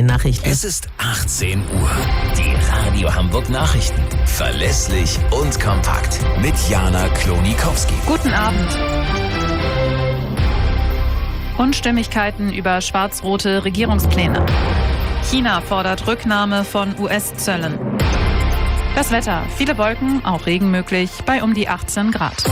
Nachrichten. Es ist 18 Uhr. Die Radio Hamburg Nachrichten. Verlässlich und kompakt. Mit Jana Klonikowski. Guten Abend. Unstimmigkeiten über schwarz-rote Regierungspläne. China fordert Rücknahme von US-Zöllen. Das Wetter. Viele Wolken, auch Regen möglich, bei um die 18 Grad.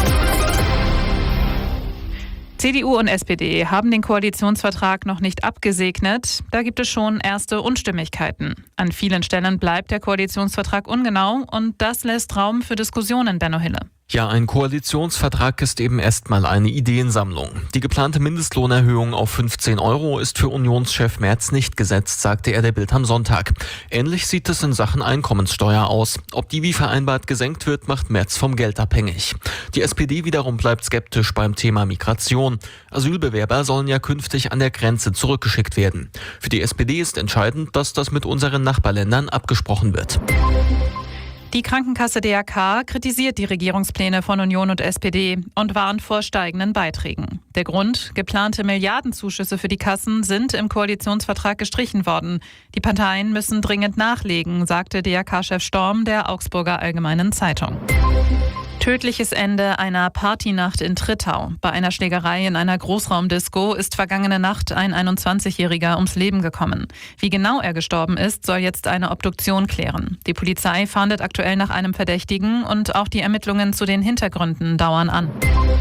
CDU und SPD haben den Koalitionsvertrag noch nicht abgesegnet. Da gibt es schon erste Unstimmigkeiten. An vielen Stellen bleibt der Koalitionsvertrag ungenau und das lässt Raum für Diskussionen, Benno Hille. Ja, ein Koalitionsvertrag ist eben erstmal eine Ideensammlung. Die geplante Mindestlohnerhöhung auf 15 € ist für Unionschef Merz nicht gesetzt, sagte er der Bild am Sonntag. Ähnlich sieht es in Sachen Einkommenssteuer aus. Ob die wie vereinbart gesenkt wird, macht Merz vom Geld abhängig. Die SPD wiederum bleibt skeptisch beim Thema Migration. Asylbewerber sollen ja künftig an der Grenze zurückgeschickt werden. Für die SPD ist entscheidend, dass das mit unseren Nachbarländern abgesprochen wird. Die Krankenkasse DRK kritisiert die Regierungspläne von Union und SPD und warnt vor steigenden Beiträgen. Der Grund: geplante Milliardenzuschüsse für die Kassen sind im Koalitionsvertrag gestrichen worden. Die Parteien müssen dringend nachlegen, sagte DRK-Chef Storm der Augsburger Allgemeinen Zeitung. Tödliches Ende einer Partynacht in Trittau. Bei einer Schlägerei in einer Großraumdisco ist vergangene Nacht ein 21-Jähriger ums Leben gekommen. Wie genau er gestorben ist, soll jetzt eine Obduktion klären. Die Polizei fahndet aktuell nach einem Verdächtigen und auch die Ermittlungen zu den Hintergründen dauern an.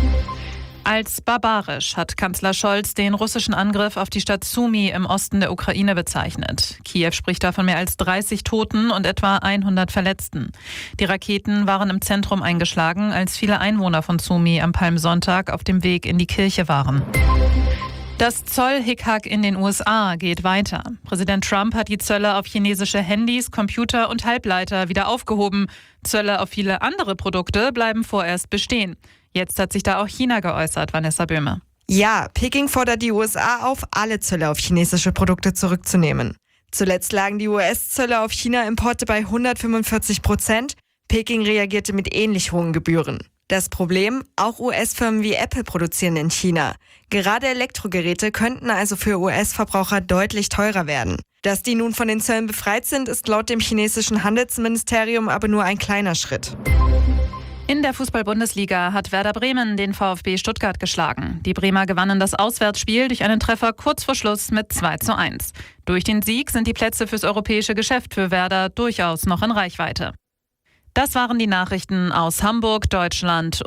Als barbarisch hat Kanzler Scholz den russischen Angriff auf die Stadt Sumy im Osten der Ukraine bezeichnet. Kiew spricht da von mehr als 30 Toten und etwa 100 Verletzten. Die Raketen waren im Zentrum eingeschlagen, als viele Einwohner von Sumy am Palmsonntag auf dem Weg in die Kirche waren. Das Zollhickhack in den USA geht weiter. Präsident Trump hat die Zölle auf chinesische Handys, Computer und Halbleiter wieder aufgehoben. Zölle auf viele andere Produkte bleiben vorerst bestehen. Jetzt hat sich da auch China geäußert, Vanessa Böhme. Ja, Peking fordert die USA auf, alle Zölle auf chinesische Produkte zurückzunehmen. Zuletzt lagen die US-Zölle auf China-Importe bei 145%. Peking reagierte mit ähnlich hohen Gebühren. Das Problem: auch US-Firmen wie Apple produzieren in China. Gerade Elektrogeräte könnten also für US-Verbraucher deutlich teurer werden. Dass die nun von den Zöllen befreit sind, ist laut dem chinesischen Handelsministerium aber nur ein kleiner Schritt. In der Fußball-Bundesliga hat Werder Bremen den VfB Stuttgart geschlagen. Die Bremer gewannen das Auswärtsspiel durch einen Treffer kurz vor Schluss mit 2:1. Durch den Sieg sind die Plätze fürs europäische Geschäft für Werder durchaus noch in Reichweite. Das waren die Nachrichten aus Hamburg, Deutschland